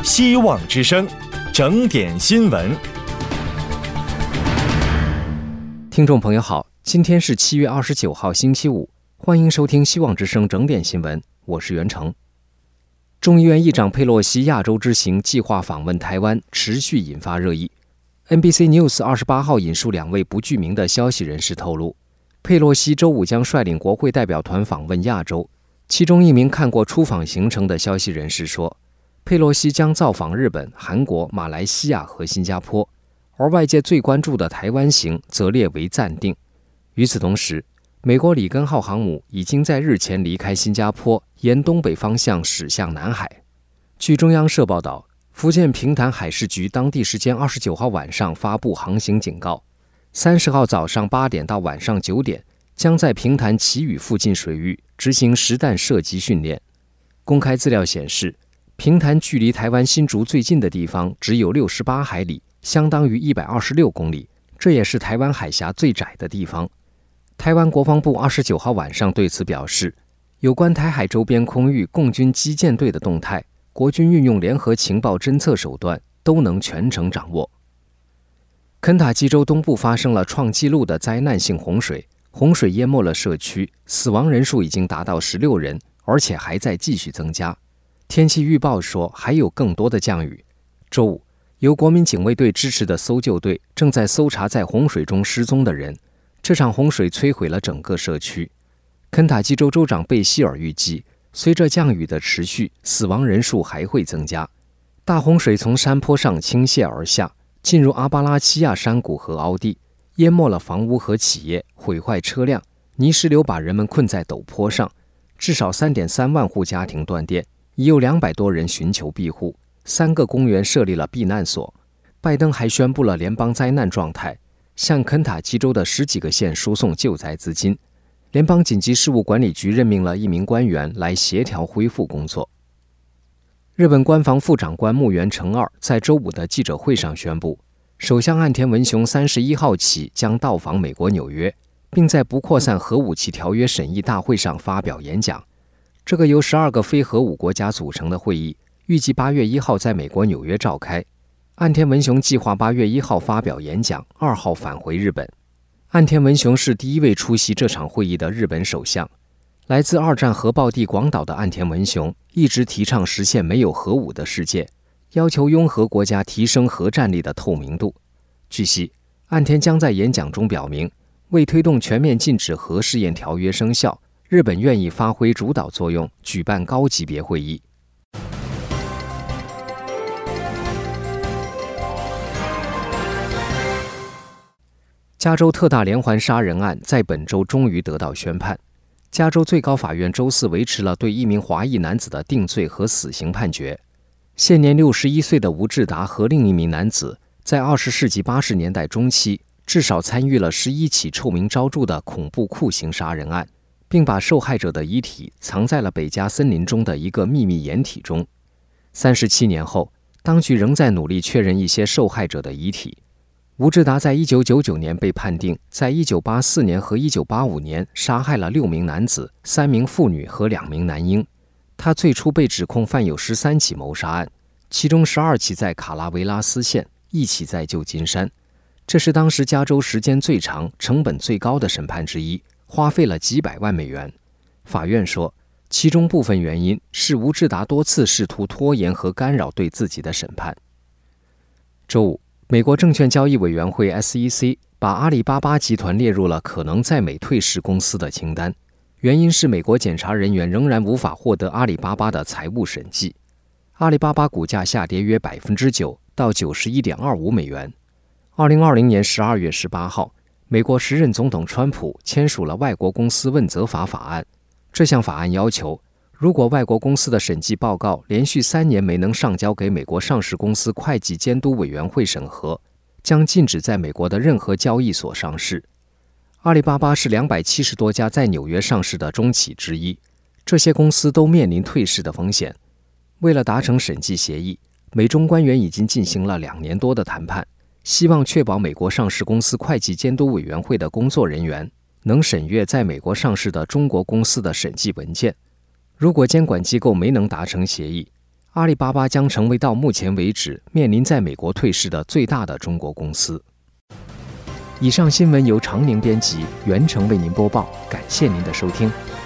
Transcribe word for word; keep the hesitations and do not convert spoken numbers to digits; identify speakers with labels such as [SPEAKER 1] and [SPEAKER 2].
[SPEAKER 1] 希望之声，整点新闻。
[SPEAKER 2] 听众朋友好，今天是七月二十九号星期五，欢迎收听希望之声整点新闻，我是袁成。众议院议长佩洛西亚洲之行计划访问台湾，持续引发热议。N B C News 二十八号引述两位不具名的消息人士透露，佩洛西周五将率领国会代表团访问亚洲。其中一名看过出访行程的消息人士说，佩洛西将造访日本、韩国、马来西亚和新加坡，而外界最关注的台湾行则列为暂定。与此同时，美国里根号航母已经在日前离开新加坡，沿东北方向驶向南海。据中央社报道，福建平潭海事局当地时间二十九号晚上发布航行警告，三十号早上八点到晚上九点将在平潭旗屿附近水域执行实弹射击训练。公开资料显示，平潭距离台湾新竹最近的地方只有六十八海里，相当于一百二十六公里，这也是台湾海峡最窄的地方。台湾国防部二十九号晚上对此表示，有关台海周边空域共军基舰队的动态，国军运用联合情报侦测手段都能全程掌握。肯塔基州东部发生了创纪录的灾难性洪水，洪水淹没了社区，死亡人数已经达到十六人，而且还在继续增加。天气预报说还有更多的降雨。周五，由国民警卫队支持的搜救队正在搜查在洪水中失踪的人。这场洪水摧毁了整个社区。肯塔基州州长贝希尔预计，随着降雨的持续，死亡人数还会增加。大洪水从山坡上倾泻而下，进入阿巴拉契亚山谷和凹地，淹没了房屋和企业，毁坏车辆，泥石流把人们困在陡坡上，至少 三点三万户家庭断电，已有两百多人寻求庇护，三个公园设立了避难所。拜登还宣布了联邦灾难状态，向肯塔基州的十几个县输送救灾资金。联邦紧急事务管理局任命了一名官员来协调恢复工作。日本官房副长官木原诚二在周五的记者会上宣布，首相岸田文雄三十一号起将到访美国纽约，并在不扩散核武器条约审议大会上发表演讲。这个由十二个非核武国家组成的会议，预计八月一号在美国纽约召开。岸田文雄计划八月一号发表演讲，二号返回日本。岸田文雄是第一位出席这场会议的日本首相。来自二战核爆地广岛的岸田文雄一直提倡实现没有核武的世界，要求拥核国家提升核战力的透明度。据悉，岸田将在演讲中表明，为推动全面禁止核试验条约生效，日本愿意发挥主导作用，举办高级别会议。加州特大连环杀人案在本周终于得到宣判。加州最高法院周四维持了对一名华裔男子的定罪和死刑判决。现年六十一岁的吴志达和另一名男子，在二十世纪八十年代中期至少参与了十一起臭名昭著的恐怖酷刑杀人案，并把受害者的遗体藏在了北加森林中的一个秘密掩体中。三十七年后，当局仍在努力确认一些受害者的遗体。吴志达在一九九九年被判定，在一九八四年和一九八五年杀害了六名男子、三名妇女和两名男婴。他最初被指控犯有十三起谋杀案，其中十二起在卡拉维拉斯县，一起在旧金山。这是当时加州时间最长、成本最高的审判之一，花费了几百万美元。法院说，其中部分原因是吴志达多次试图拖延和干扰对自己的审判。周五，美国证券交易委员会 S E C 把阿里巴巴集团列入了可能在美退市公司的清单，原因是美国检察人员仍然无法获得阿里巴巴的财务审计。阿里巴巴股价下跌约 百分之九 到 九十一点二五美元。二零二零年十二月十八号，美国时任总统川普签署了外国公司问责法法案。这项法案要求，如果外国公司的审计报告连续三年没能上交给美国上市公司会计监督委员会审核，将禁止在美国的任何交易所上市。阿里巴巴是两百七十多家在纽约上市的中企之一，这些公司都面临退市的风险。为了达成审计协议，美中官员已经进行了两年多的谈判，希望确保美国上市公司会计监督委员会的工作人员能审阅在美国上市的中国公司的审计文件。如果监管机构没能达成协议， 阿里巴巴将成为到目前为止面临在美国退市的最大的中国公司。以上新闻由常宁编辑，袁成为您播报，感谢您的收听。